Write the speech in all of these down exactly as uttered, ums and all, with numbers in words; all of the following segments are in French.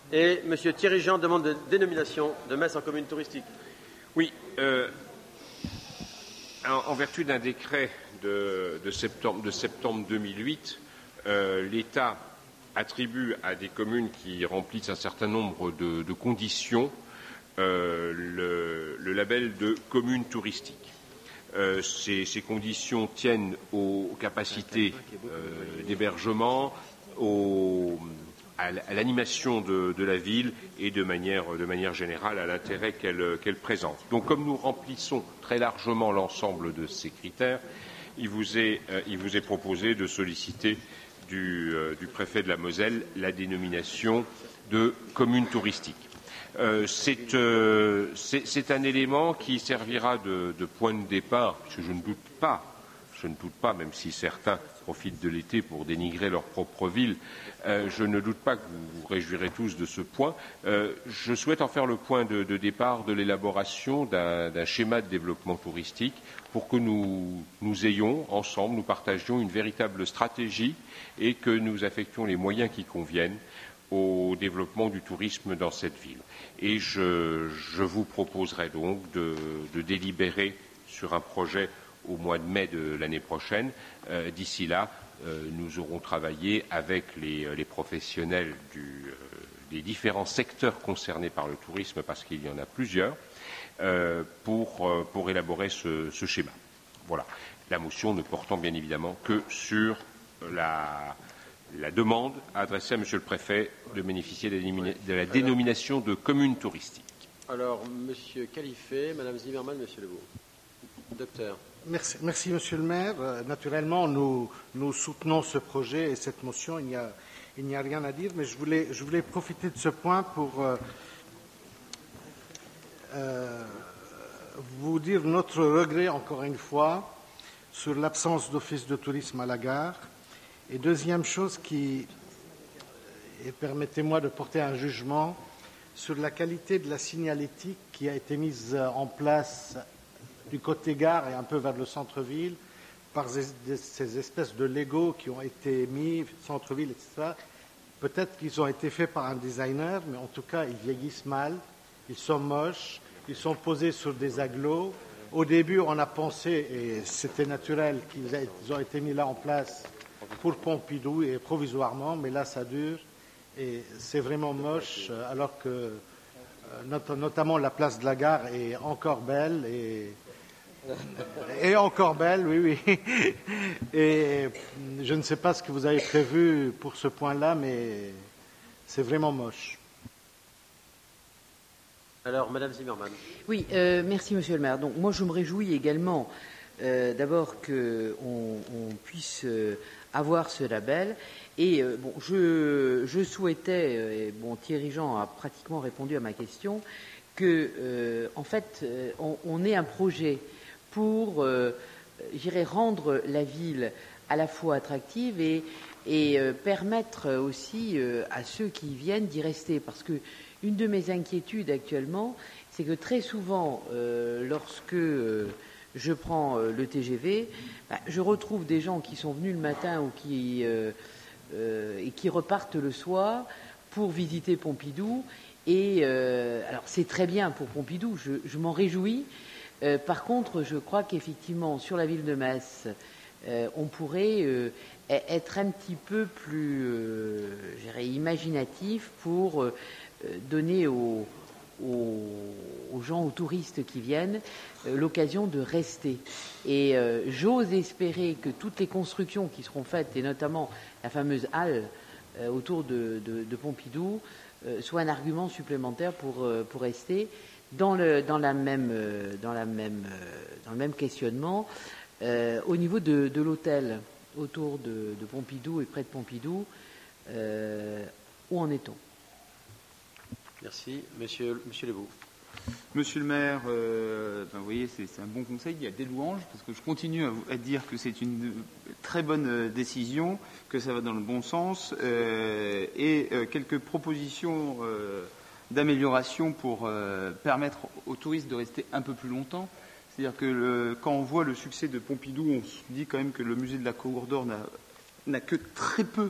Et M. Thierry Jean demande de dénomination de Metz en commune touristique. Oui. Euh, en, en vertu d'un décret de, de, septembre, de septembre deux mille huit, euh, l'État attribue à des communes qui remplissent un certain nombre de, de conditions euh, le, le label de commune touristique. Euh, ces, ces conditions tiennent aux capacités euh, d'hébergement, aux, à l'animation de, de la ville et de manière, de manière générale à l'intérêt qu'elle qu'elle présente. Donc, comme nous remplissons très largement l'ensemble de ces critères, il vous est, euh, il vous est proposé de solliciter du, euh, du préfet de la Moselle la dénomination de commune touristique. Euh, c'est euh, un élément qui servira de, de point de départ, puisque je ne doute pas, je ne doute pas, même si certains profitent de l'été pour dénigrer leur propre ville, euh, je ne doute pas que vous vous réjouirez tous de ce point. Euh, je souhaite en faire le point de, de départ de l'élaboration d'un schéma de développement touristique pour que nous, nous ayons ensemble, nous partagions une véritable stratégie et que nous affections les moyens qui conviennent au développement du tourisme dans cette ville. Et je, je vous proposerai donc de, de délibérer sur un projet au mois de mai de l'année prochaine. Euh, D'ici là, euh, nous aurons travaillé avec les, les professionnels du, euh, des différents secteurs concernés par le tourisme, parce qu'il y en a plusieurs, euh, pour, euh, pour élaborer ce, ce schéma. Voilà. La motion ne portant bien évidemment que sur la la demande adressée à Monsieur le Préfet de bénéficier de la dénomination de commune touristique. Alors, Monsieur Califet, Madame Zimmermann, Monsieur Lebeau. Docteur. Merci, merci Monsieur le maire. Euh, naturellement, nous, nous soutenons ce projet et cette motion. Il n'y a, il n'y a rien à dire, mais je voulais, je voulais profiter de ce point pour euh, euh, vous dire notre regret, encore une fois, sur l'absence d'office de tourisme à la gare. Et deuxième chose qui, et permettez-moi de porter un jugement sur la qualité de la signalétique qui a été mise en place du côté gare et un peu vers le centre-ville par ces espèces de Lego qui ont été mis, centre-ville, et cetera. Peut-être qu'ils ont été faits par un designer, mais en tout cas, ils vieillissent mal, ils sont moches, ils sont posés sur des agglos. Au début, on a pensé, et c'était naturel, qu'ils ont été mis là en place pour Pompidou et provisoirement, mais là ça dure et c'est vraiment moche, alors que not notamment la place de la gare est encore belle et, et encore belle, oui, oui. Et je ne sais pas ce que vous avez prévu pour ce point-là, mais c'est vraiment moche. Alors, Madame Zimmermann. Oui, euh, merci Monsieur le maire. Donc moi je me réjouis également euh, d'abord qu'on on puisse euh, avoir ce label. Et euh, bon, je, je souhaitais, euh, et bon, Thierry Jean a pratiquement répondu à ma question, que euh, en fait euh, on, on ait un projet pour, euh, j'irais, rendre la ville à la fois attractive et, et euh, permettre aussi euh, à ceux qui viennent d'y rester. Parce que une de mes inquiétudes actuellement, c'est que très souvent, euh, lorsque euh, je prends euh, le T G V, bah, je retrouve des gens qui sont venus le matin ou qui, euh, euh, et qui repartent le soir pour visiter Pompidou. Et euh, alors c'est très bien pour Pompidou, je, je m'en réjouis. Euh, par contre, je crois qu'effectivement, sur la ville de Metz, euh, on pourrait euh, être un petit peu plus, euh, je dirais, imaginatif pour euh, donner aux, aux, aux gens, aux touristes qui viennent, euh, l'occasion de rester. Et euh, j'ose espérer que toutes les constructions qui seront faites, et notamment la fameuse halle euh, autour de, de, de Pompidou, euh, soient un argument supplémentaire pour, euh, pour rester dans le, dans la même, euh, dans la même, euh, dans le même questionnement. Euh, au niveau de, de l'hôtel autour de, de Pompidou et près de Pompidou, euh, où en est-on? Merci. Monsieur, Monsieur Lebeau. Monsieur le maire, euh, ben vous voyez, c'est un bon conseil, il y a des louanges, parce que je continue à, à dire que c'est une très bonne décision, que ça va dans le bon sens, euh, et euh, quelques propositions euh, d'amélioration pour euh, permettre aux touristes de rester un peu plus longtemps. C'est-à-dire que le, quand on voit le succès de Pompidou, on se dit quand même que le musée de la Cour d'Or n'a que très peu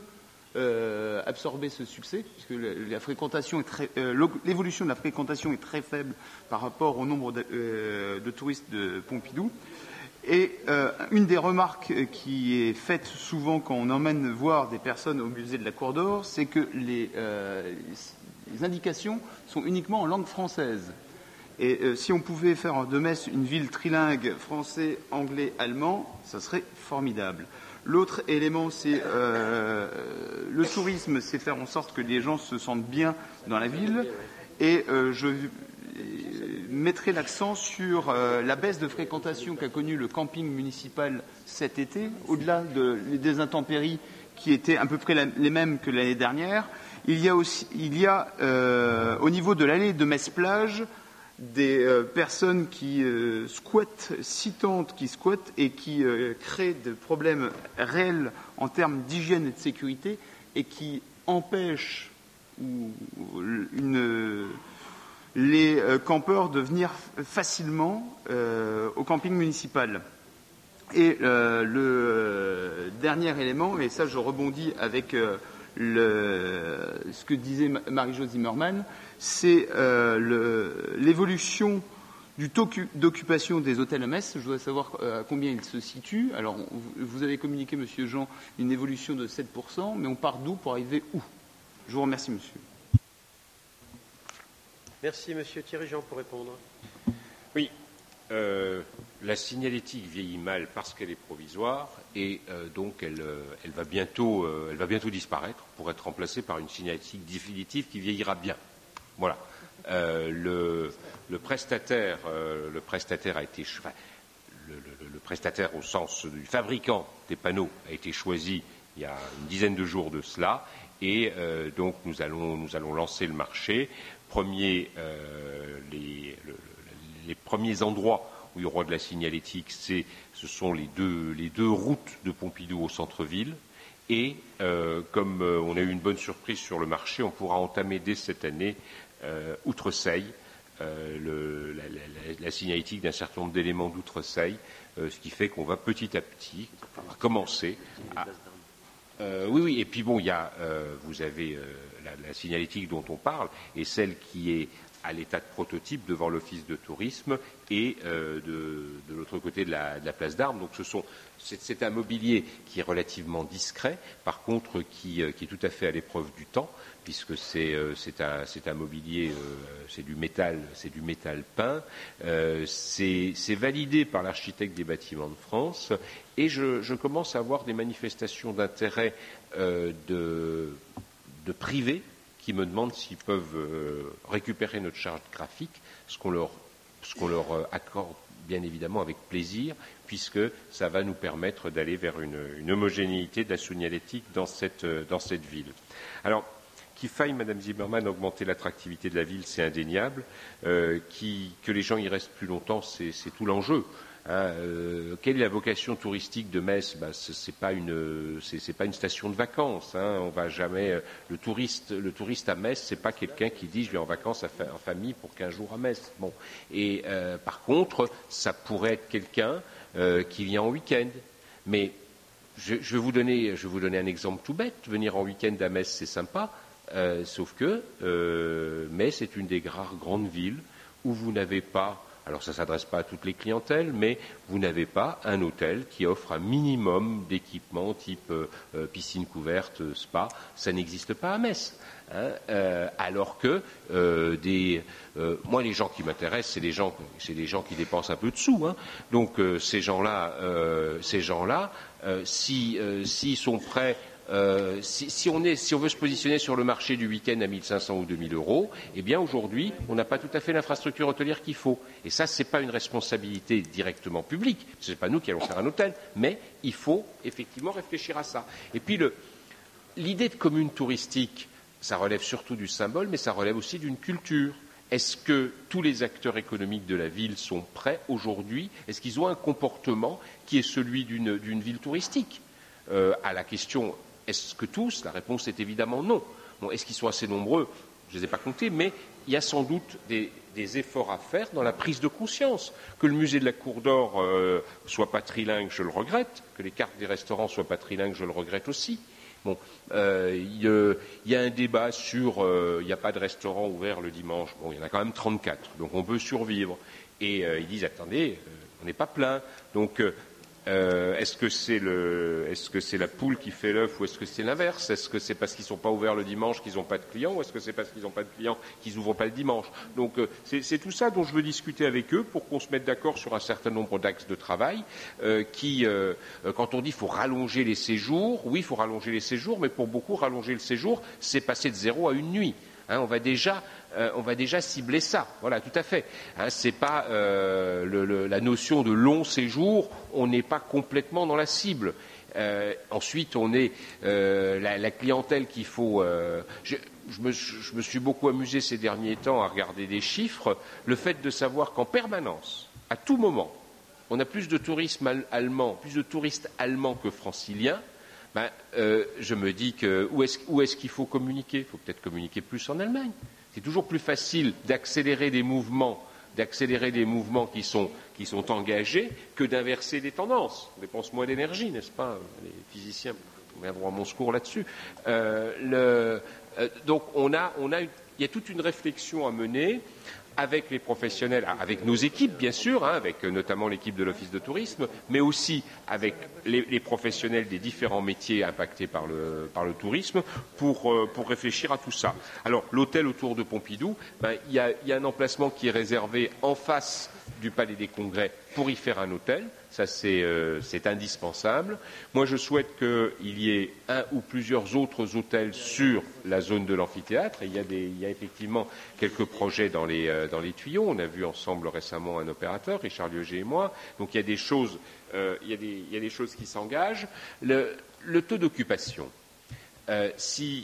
euh, absorber ce succès, puisque la, la fréquentation est très, euh, l'évolution de la fréquentation est très faible par rapport au nombre de, euh, de touristes de Pompidou. Et euh, une des remarques qui est faite souvent quand on emmène voir des personnes au musée de la Cour d'Or, c'est que les, euh, les indications sont uniquement en langue française. Et euh, si on pouvait faire de Metz une ville trilingue français, anglais, allemand, ça serait formidable. L'autre élément, c'est euh, le tourisme, c'est faire en sorte que les gens se sentent bien dans la ville. Et euh, je mettrai l'accent sur euh, la baisse de fréquentation qu'a connue le camping municipal cet été, au-delà de, des intempéries qui étaient à peu près la, les mêmes que l'année dernière. Il y a aussi, il y a euh, au niveau de l'allée de Metz-Plage des euh, personnes qui euh, squattent, citantes qui squattent et qui euh, créent des problèmes réels en termes d'hygiène et de sécurité et qui empêchent ou, une les euh, campeurs de venir facilement euh, au camping municipal. Et euh, le euh, dernier élément, et ça je rebondis avec euh, le, ce que disait Marie-Jo Zimmermann, c'est euh, l'évolution du taux d'occupation des hôtels à Metz. Je voudrais savoir euh, à combien il se situe. Alors, vous avez communiqué, Monsieur Jean, une évolution de sept pour cent, mais on part d'où pour arriver où? Je vous remercie, monsieur. Merci, Monsieur Thierry Jean, pour répondre. Oui, euh, la signalétique vieillit mal parce qu'elle est provisoire et euh, donc elle, euh, elle, va bientôt, euh, elle va bientôt disparaître pour être remplacée par une signalétique définitive qui vieillira bien. Voilà. Euh, le, le prestataire, euh, le prestataire a été, enfin, le, le, le prestataire au sens du fabricant des panneaux a été choisi il y a une dizaine de jours de cela et euh, donc nous allons, nous allons lancer le marché. Premier, euh, les, le, les premiers endroits où il y aura de la signalétique, c'est, ce sont les deux, les deux routes de Pompidou au centre-ville. Et euh, comme euh, on a eu une bonne surprise sur le marché, on pourra entamer dès cette année, euh, Outreseille, euh, le, la, la, la signalétique d'un certain nombre d'éléments d'Outreseille, euh, ce qui fait qu'on va petit à petit, on va commencer à... Euh, oui, oui, et puis bon, il y a, euh, vous avez euh, la, la signalétique dont on parle, et celle qui est à l'état de prototype devant l'office de tourisme et euh, de, de l'autre côté de la, de la place d'Armes. Donc ce sont, c'est, c'est un mobilier qui est relativement discret, par contre qui, euh, qui est tout à fait à l'épreuve du temps, puisque c'est, euh, c'est, un, c'est un mobilier, euh, c'est du métal, c'est du métal peint, euh, c'est, c'est validé par l'architecte des bâtiments de France, et je, je commence à avoir des manifestations d'intérêt euh, de, de privés qui me demandent s'ils peuvent euh, récupérer notre charte graphique, ce qu'on leur, ce qu'on leur euh, accorde bien évidemment avec plaisir, puisque ça va nous permettre d'aller vers une, une homogénéité de la signalétique dans cette, euh, dans cette ville. Alors, qu'il faille, Madame Zimmermann, augmenter l'attractivité de la ville, c'est indéniable. Euh, qui, que les gens y restent plus longtemps, c'est, c'est tout l'enjeu. Hein, euh, quelle est la vocation touristique de Metz? Ben, ce c'est pas une, c'est, c'est pas une station de vacances. Hein, on va jamais. Euh, le touriste, le touriste à Metz, c'est pas quelqu'un qui dit je vais en vacances à fa- en famille pour quinze jours à Metz. Bon. Et euh, par contre, ça pourrait être quelqu'un euh, qui vient en week-end. Mais je, je vais vous donner, je vais vous donner un exemple tout bête. Venir en week-end à Metz, c'est sympa. Euh, sauf que euh, Metz est une des rares grandes villes où vous n'avez pas, alors ça ne s'adresse pas à toutes les clientèles, mais vous n'avez pas un hôtel qui offre un minimum d'équipements type euh, piscine couverte, spa, ça n'existe pas à Metz. Hein, euh, alors que euh, des, euh, moi les gens qui m'intéressent, c'est les gens, c'est les gens qui dépensent un peu de sous. Hein. Donc euh, ces gens-là, euh, ces gens-là, euh, si euh, s'ils sont prêts. Euh, si, si, on est, si on veut se positionner sur le marché du week-end à mille cinq cents ou deux mille euros, eh bien aujourd'hui, on n'a pas tout à fait l'infrastructure hôtelière qu'il faut. Et ça, ce n'est pas une responsabilité directement publique. Ce n'est pas nous qui allons faire un hôtel, mais il faut effectivement réfléchir à ça. Et puis le, l'idée de commune touristique, ça relève surtout du symbole, mais ça relève aussi d'une culture. Est-ce que tous les acteurs économiques de la ville sont prêts aujourd'hui? Est-ce qu'ils ont un comportement qui est celui d'une, d'une ville touristique? euh, À la question est-ce que tous? La réponse est évidemment non. Bon, est-ce qu'ils sont assez nombreux? Je ne les ai pas comptés, mais il y a sans doute des, des efforts à faire dans la prise de conscience. Que le musée de la Cour d'Or euh, soit pas trilingue, je le regrette. Que les cartes des restaurants soient pas trilingues, je le regrette aussi. Bon, euh, il euh, y a un débat sur euh, il n'y a pas de restaurant ouvert le dimanche. Bon, il y en a quand même trente-quatre, donc on peut survivre. Et euh, ils disent attendez, euh, on n'est pas plein. Donc euh, euh, est-ce que c'est le, est-ce que c'est la poule qui fait l'œuf ou est-ce que c'est l'inverse? Est-ce que c'est parce qu'ils ne sont pas ouverts le dimanche qu'ils n'ont pas de clients ou est-ce que c'est parce qu'ils n'ont pas de clients qu'ils n'ouvrent pas le dimanche? Donc euh, c'est, c'est tout ça dont je veux discuter avec eux pour qu'on se mette d'accord sur un certain nombre d'axes de travail euh, qui, euh, quand on dit qu'il faut rallonger les séjours, oui, il faut rallonger les séjours, mais pour beaucoup, rallonger le séjour, c'est passer de zéro à une nuit. Hein, on va déjà, euh, on va déjà cibler ça. Voilà, tout à fait. Hein, c'est pas euh, le, le, la notion de long séjour. On n'est pas complètement dans la cible. Euh, ensuite, on est euh, la, la clientèle qu'il faut. Euh, je, je, me, je me suis beaucoup amusé ces derniers temps à regarder des chiffres. Le fait de savoir qu'en permanence, à tout moment, on a plus de tourisme allemand, plus de touristes allemands que franciliens. Ben, euh, je me dis que où est-ce, où est-ce qu'il faut communiquer? Il faut peut-être communiquer plus en Allemagne. C'est toujours plus facile d'accélérer des mouvements, d'accélérer des mouvements qui sont, qui sont engagés que d'inverser des tendances. On dépense moins d'énergie, n'est-ce pas? Les physiciens viendront à mon secours là-dessus. Euh, le, euh, donc on a, on a, il y a toute une réflexion à mener avec les professionnels, avec nos équipes bien sûr, hein, avec notamment l'équipe de l'Office de tourisme, mais aussi avec les, les professionnels des différents métiers impactés par le, par le tourisme, pour, euh, pour réfléchir à tout ça. Alors l'hôtel autour de Pompidou, ben, il y a, il y a un emplacement qui est réservé en face du Palais des Congrès pour y faire un hôtel. Ça, c'est, euh, c'est indispensable. Moi, je souhaite qu'il y ait un ou plusieurs autres hôtels sur la zone de l'amphithéâtre. Et il y a, des, il y a effectivement quelques projets dans les, euh, dans les tuyaux. On a vu ensemble récemment un opérateur, Richard Lieuget et moi. Donc, il y a des choses, euh, il y a des, il y a des choses qui s'engagent. Le, le taux d'occupation, euh, si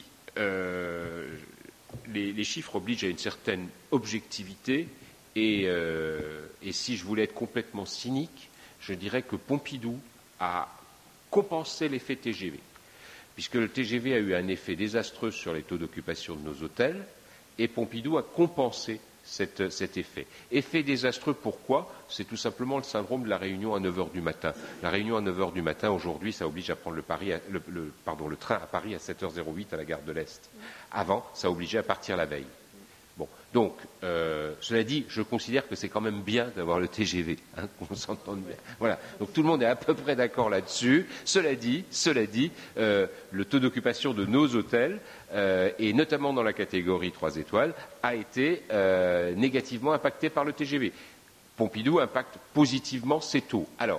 euh, les, les chiffres obligent à une certaine objectivité, et, euh, et si je voulais être complètement cynique, je dirais que Pompidou a compensé l'effet T G V, puisque le T G V a eu un effet désastreux sur les taux d'occupation de nos hôtels, et Pompidou a compensé cette, cet effet. Effet désastreux, pourquoi? C'est tout simplement le syndrome de la réunion à neuf heures du matin. La réunion à neuf heures du matin, aujourd'hui, ça oblige à prendre le, Paris à, le, le, pardon, le train à Paris à sept heures zéro huit à la gare de l'Est. Avant, ça obligeait à partir la veille. Bon, donc, euh, cela dit, je considère que c'est quand même bien d'avoir le T G V, hein, qu'on s'entende bien. Voilà, donc tout le monde est à peu près d'accord là-dessus. Cela dit, cela dit, euh, le taux d'occupation de nos hôtels, euh, et notamment dans la catégorie trois étoiles, a été euh, négativement impacté par le T G V. Pompidou impacte positivement ces taux. Alors,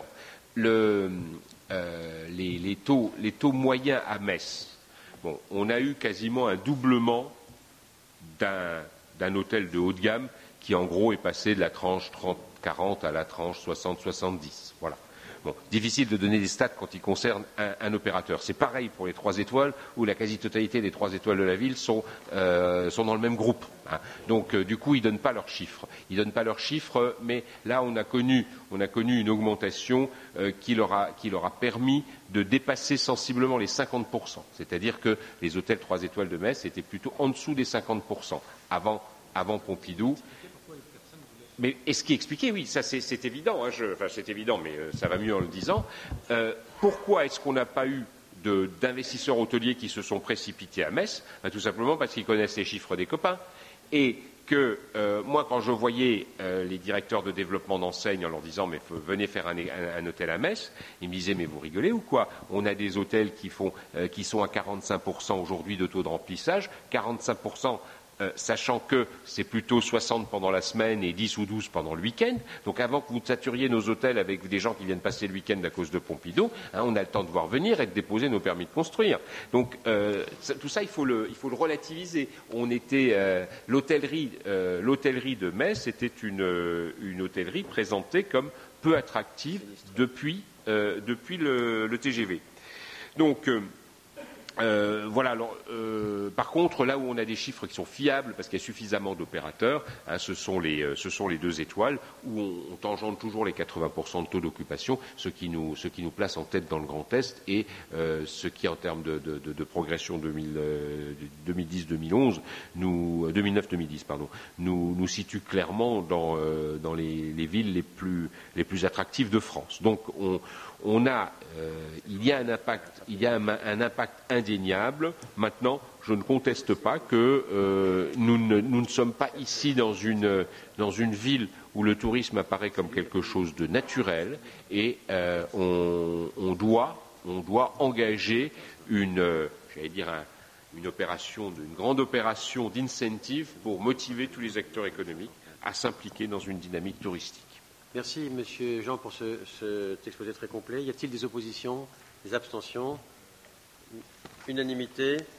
le, euh, les, les, taux, les taux moyens à Metz, bon, on a eu quasiment un doublement d'un d'un hôtel de haut de gamme qui, en gros, est passé de la tranche trente quarante à la tranche soixante soixante-dix. Voilà. Bon, difficile de donner des stats quand il concerne un, un opérateur. C'est pareil pour les trois étoiles, où la quasi-totalité des trois étoiles de la ville sont, euh, sont dans le même groupe. Hein. Donc, euh, du coup, ils ne donnent pas leurs chiffres. Ils ne donnent pas leurs chiffres, mais là, on a connu, on a connu une augmentation euh, qui, leur a, qui leur a permis de dépasser sensiblement les cinquante pour cent. C'est-à-dire que les hôtels trois étoiles de Metz étaient plutôt en dessous des cinquante pour cent avant, avant Pompidou. Mais est-ce qui expliquait, oui, ça c'est, c'est évident, hein, je, enfin c'est évident, mais euh, ça va mieux en le disant. Euh, pourquoi est-ce qu'on n'a pas eu de, d'investisseurs hôteliers qui se sont précipités à Metz? Ben, tout simplement parce qu'ils connaissent les chiffres des copains. Et que euh, moi, quand je voyais euh, les directeurs de développement d'enseignes en leur disant « mais venez faire un, un, un hôtel à Metz », ils me disaient « mais vous rigolez ou quoi? On a des hôtels qui, font, euh, qui sont à quarante-cinq pour cent aujourd'hui de taux de remplissage, quarante-cinq pour cent Euh, sachant que c'est plutôt soixante pendant la semaine et dix ou douze pendant le week-end. Donc avant que vous saturiez nos hôtels avec des gens qui viennent passer le week-end à cause de Pompidou, hein, on a le temps de voir venir et de déposer nos permis de construire. Donc euh, ça, tout ça, il faut le, il faut le relativiser. On était euh, l'hôtellerie, euh, l'hôtellerie de Metz était une, une hôtellerie présentée comme peu attractive depuis, euh, depuis le, le T G V. Donc euh, Euh, voilà. Alors, euh, par contre, là où on a des chiffres qui sont fiables, parce qu'il y a suffisamment d'opérateurs, hein, ce sont les, euh, ce sont les deux étoiles où on, on tangente toujours les quatre-vingts pour cent de taux d'occupation, ce qui nous, ce qui nous place en tête dans le Grand Est et euh, ce qui, en termes de, de, de, de progression deux mille dix deux mille onze, nous, deux mille neuf deux mille dix, pardon, nous, nous situe clairement dans, euh, dans les, les villes les plus, les plus attractives de France. Donc, on, on a, euh, il y a un impact, il y a un, un impact indéniable indéniable. Maintenant, je ne conteste pas que euh, nous, ne, nous ne sommes pas ici dans une, dans une ville où le tourisme apparaît comme quelque chose de naturel et euh, on, on, doit, on doit engager une, j'allais dire, un, une opération, une grande opération d'incentive pour motiver tous les acteurs économiques à s'impliquer dans une dynamique touristique. Merci, Monsieur Jean, pour ce, cet exposé très complet. Y a-t-il des oppositions, des abstentions? Unanimité.